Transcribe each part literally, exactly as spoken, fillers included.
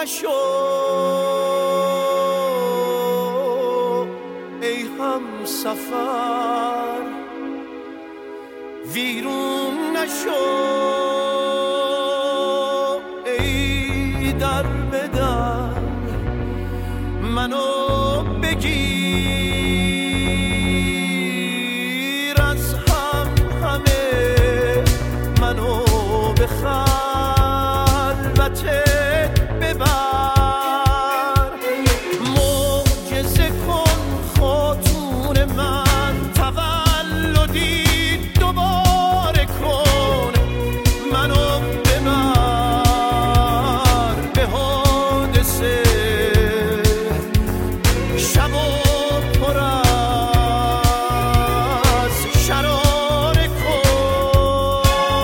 نشو ای هم سفر، ویرون نشو ای در به در، منو بگیر از هم همه، منو به خلوتت ببر، معجزه کن خاتون من، تولدی دوباره کن، منو ببر به حادثه، شب و پر از شراره کن.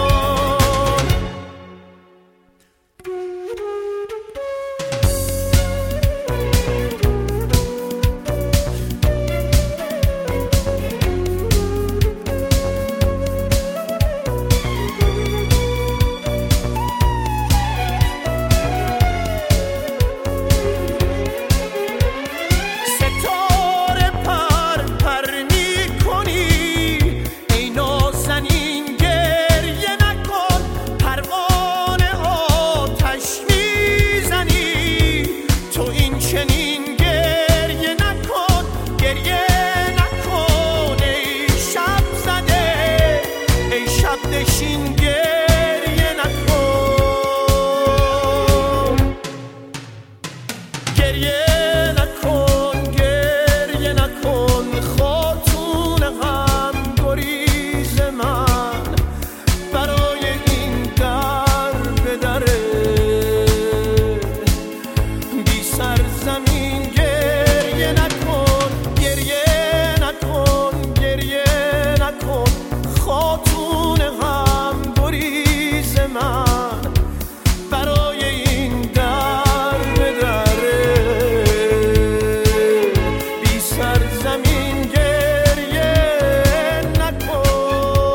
ستاره پر پر می‌کنی ای نازنین، گریه نکن، پروانه آتش میزنی تو این چنین، گریه نکن گریه نکن ای شب زده، ای شب نشین، گریه نکن گریه نکن گریه نکن، خاتون غم گریز من، برای این در به دره بی سرزمین، گریه نکن گریه نکن گریه نکن، خاتون غم گریز من، برای این در به دره بی سرزمین، گریه نکن.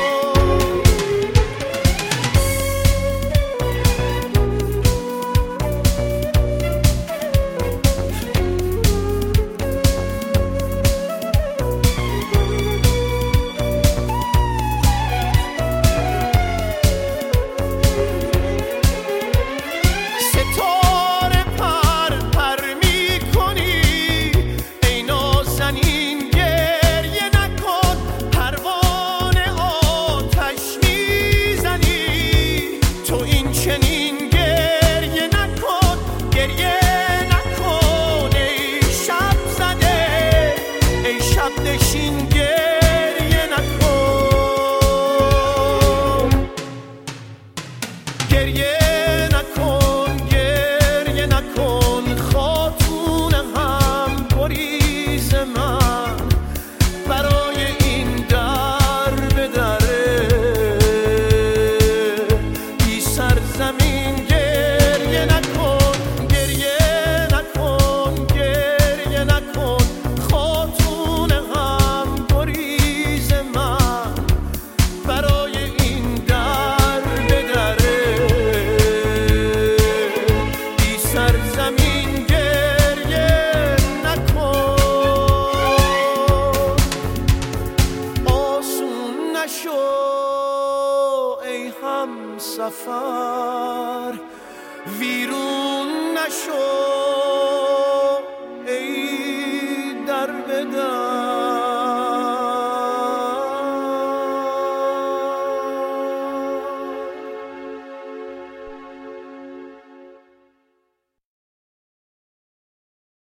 ستاره پر پر می‌کنی ای نازنین، گریه نکن، پروانه آتش میزنی تو این چنین، گریه نکن گریه نکن ای شب زده، ای شب نشین، گریه نکن گریه نکن گریه نکن، خاتون غم گریز من، برای این در به دره بی سرزمین، گریه نکن گریه نکن گریه نکن، خاتون غم گریز من، برای این در به دره بی سرزمین، گریه نکن. آسون نشو ای هم سفر، ویرون نشو